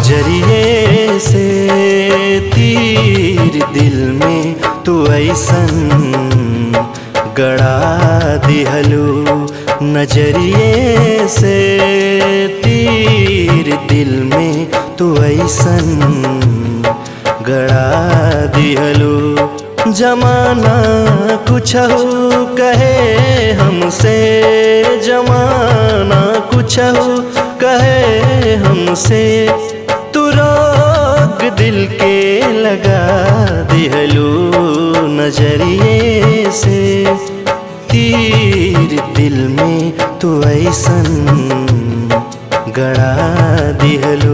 नजरिए से तीर दिल में तू ऐसन गड़ा दिहलू। नजरिए से तीर दिल में तू ऐसन गड़ा दिहलू। जमाना कुछहु कहे हमसे, जमाना कुछहु कहे हमसे, तू रोक दिल के लगा दिहलू। नजरिए से तीर दिल में तू ऐसन गड़ा दिहलू।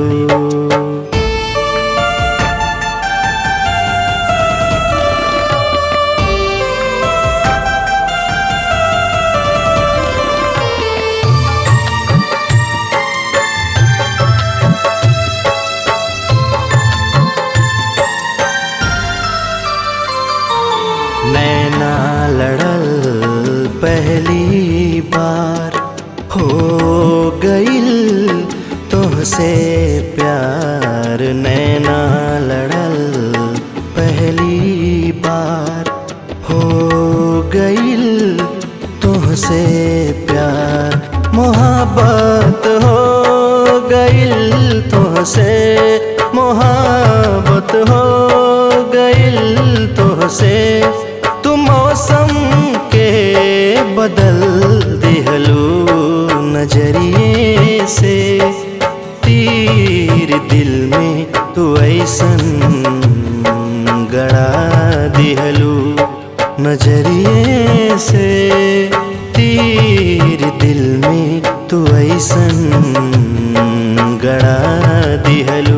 नैना लड़ल पहली बार, हो गइल तोहसे प्यार। नैना लड़ल पहली बार, हो गइल तोहसे प्यार। मोहब्बत हो गइल तोहसे, मोहब्बत हो गइल तोहसे। तू मौसम के बदल दिहलू। नजरिए से तीर दिल में तू ऐसन गड़ा दिहलू। नजरिए से तीर दिल में तू ऐसन गड़ा दिहलू।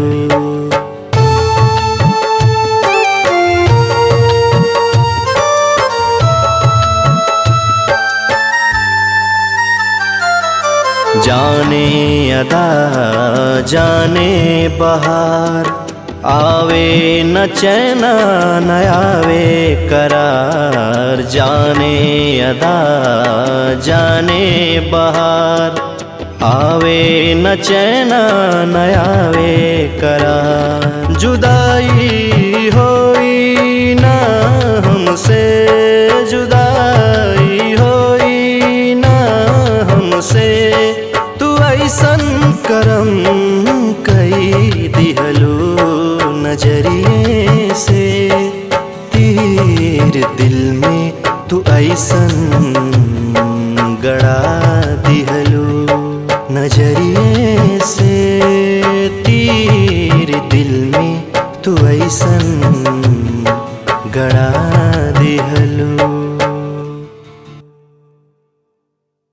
जाने अदा जाने बहार, आवे न चैना न आवे करार। जाने अदा जाने बहार, आवे न चैना न आवे करार। जुदाई होई ना हमसे, जुदाई होई ना हमसे। ऐसन करम कई दिहलू। नजरिए से तीर दिल में तू ऐसन गड़ा दिहलू। नजरिए से तीर दिल में तू ऐसन गड़ा